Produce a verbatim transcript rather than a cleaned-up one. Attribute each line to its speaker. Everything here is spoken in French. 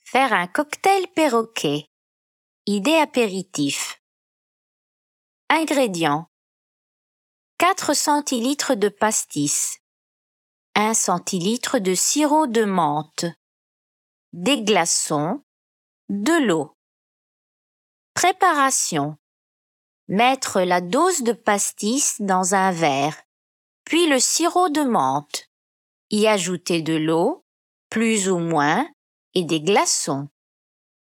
Speaker 1: Faire un cocktail perroquet. Idée apéritif. Ingrédients. quatre centilitres de pastis. un centilitre de sirop de menthe. Des glaçons. De l'eau. Préparation. Mettre la dose de pastis dans un verre, puis le sirop de menthe. Y ajouter de l'eau, plus ou moins, et des glaçons.